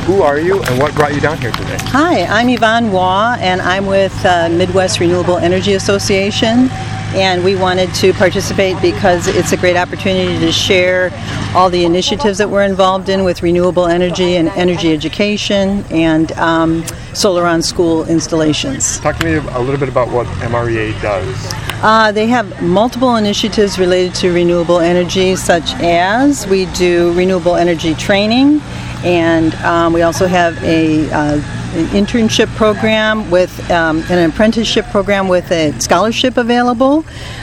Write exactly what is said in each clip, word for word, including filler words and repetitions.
Who are you and what brought you down here today? Hi, I'm Yvonne Waugh, and I'm with uh, Midwest Renewable Energy Association. And we wanted to participate because it's a great opportunity to share all the initiatives that we're involved in with renewable energy and energy education and um, solar on school installations. Talk to me a little bit about what M R E A does. Uh, they have multiple initiatives related to renewable energy, such as we do renewable energy training, and um, we also have a uh, an internship program with um, an apprenticeship program with a scholarship available.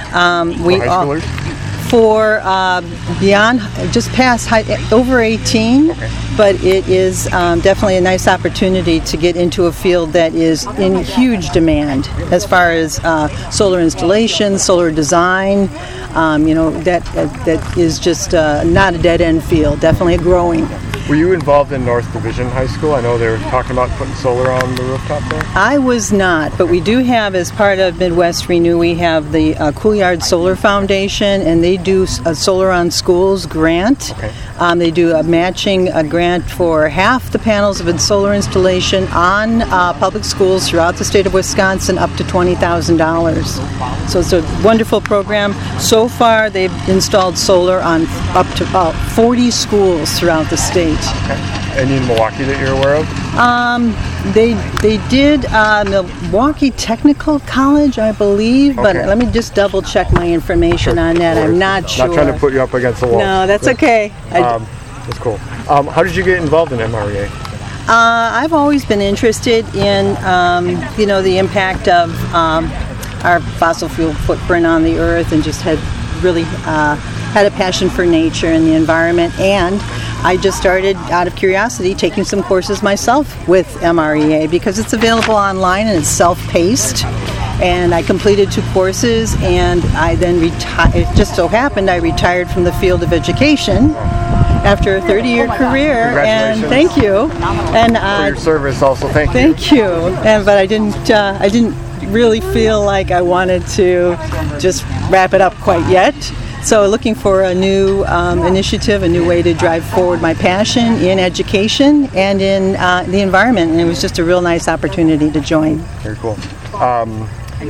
Um, we for high schoolers? Uh, for uh, beyond, just past high, over eighteen, okay. But it is um, definitely a nice opportunity to get into a field that is in huge demand as far as uh, solar installation, solar design. Um, you know, that uh, that is just uh, not a dead-end field, definitely growing. Were you involved in North Division High School? I know they were talking about putting solar on the rooftop there. I was not, but we do have, as part of Midwest Renew, we have the uh, Coolyard Solar Foundation, and they do a Solar on Schools grant. Okay. Um, they do a matching a grant for half the panels of a solar installation on uh, public schools throughout the state of Wisconsin, up to twenty thousand dollars. So it's a wonderful program. So far, they've installed solar on up to about forty schools throughout the state. Okay. Any in Milwaukee that you're aware of? Um, they they did uh, Milwaukee Technical College, I believe, but okay. Let me just double check my information sure. on that. I'm not sure. Not trying to put you up against the wall. No, that's but, okay. Um, that's cool. Um, how did you get involved in M R E A? Uh, I've always been interested in, um, you know, the impact of um, our fossil fuel footprint on the earth, and just had really uh, had a passion for nature and the environment. And I just started, out of curiosity, taking some courses myself with M R E A because it's available online and it's self-paced. And I completed two courses, and I then retired. It just so happened I retired from the field of education after a thirty-year career. And thank you. And uh, for your service, also. Thank you. Thank you. And but I didn't. Uh, I didn't really feel like I wanted to just wrap it up quite yet. So looking for a new um, initiative, a new way to drive forward my passion in education and in uh, the environment. And it was just a real nice opportunity to join. Very cool. Um,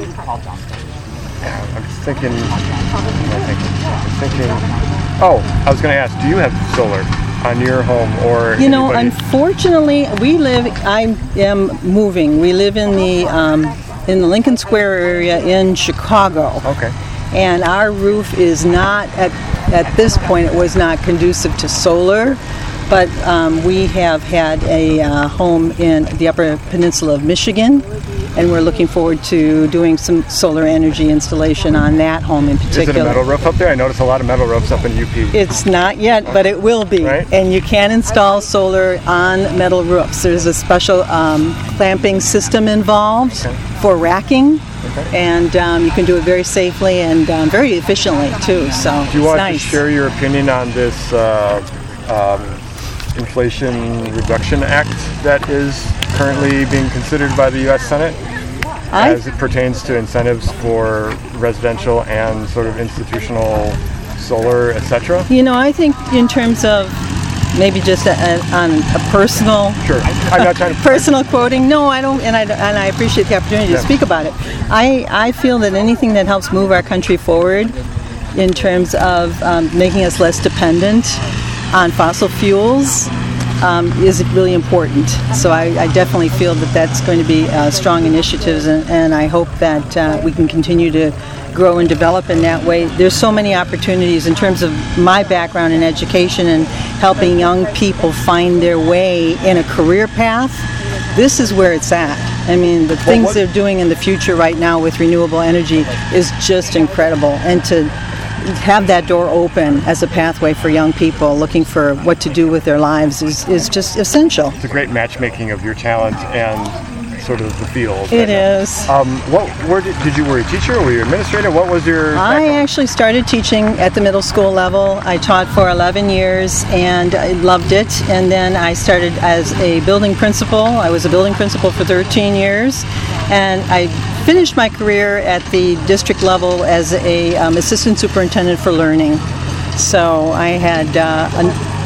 yeah, I'm just thinking, what am I thinking? I'm thinking, oh, I was going to ask, do you have solar on your home or You know, anybody? Unfortunately, we live, I am moving. We live in the, um, in the Lincoln Square area in Chicago. Okay. And our roof is not, at, at this point, it was not conducive to solar. But um, we have had a uh, home in the Upper Peninsula of Michigan, and we're looking forward to doing some solar energy installation on that home in particular. Is it a metal roof up there? I noticed a lot of metal roofs up in U P. It's not yet, but it will be. Right? And you can install solar on metal roofs. There's a special um, clamping system involved okay. for racking. Okay. And um, you can do it very safely and um, very efficiently too. So do you want it's nice. to share your opinion on this uh, um, Inflation Reduction Act that is currently being considered by the U S Senate I, as it pertains to incentives for residential and sort of institutional solar, et cetera? You know, I think in terms of maybe just a, a, on a personal, sure. I'm not trying to personal quoting. No, I don't, and I and I appreciate the opportunity yeah. to speak about it. I I feel that anything that helps move our country forward in terms of um, making us less dependent on fossil fuels um, is really important. So I, I definitely feel that that's going to be uh, strong initiatives, and, and I hope that uh, we can continue to grow and develop in that way. There's so many opportunities in terms of my background in education and helping young people find their way in a career path. This is where it's at. I mean, the things what, they're doing in the future right now with renewable energy is just incredible. And to have that door open as a pathway for young people looking for what to do with their lives is, is just essential. It's a great matchmaking of your talent and sort of the field. It right is. Um, what? Where did, did you? Were you a teacher? Or were you an administrator? What was your background? I actually started teaching at the middle school level. I taught for eleven years and I loved it. And then I started as a building principal. I was a building principal for thirteen years, and I finished my career at the district level as a um, assistant superintendent for learning. So I had uh, a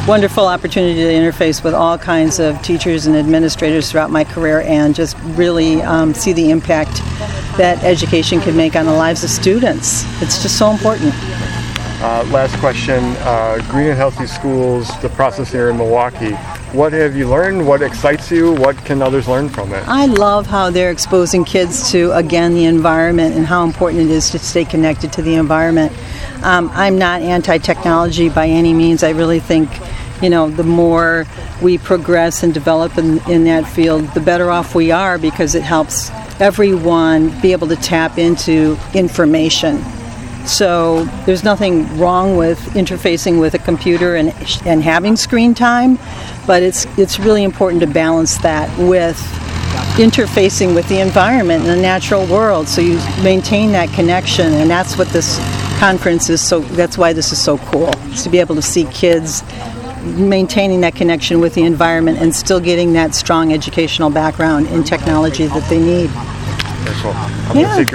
wonderful opportunity to interface with all kinds of teachers and administrators throughout my career and just really um, see the impact that education can make on the lives of students. It's just so important. Uh, last question, uh, Green and Healthy Schools, the process here in Milwaukee. What have you learned? What excites you? What can others learn from it? I love how they're exposing kids to, again, the environment and how important it is to stay connected to the environment. Um, I'm not anti-technology by any means. I really think, you know, the more we progress and develop in, in that field, the better off we are, because it helps everyone be able to tap into information. So there's nothing wrong with interfacing with a computer and and having screen time, but it's it's really important to balance that with interfacing with the environment and the natural world, so you maintain that connection. And that's what this conference is. So that's why this is so cool, is to be able to see kids maintaining that connection with the environment and still getting that strong educational background in technology that they need. That's cool. I'm Yeah. gonna take your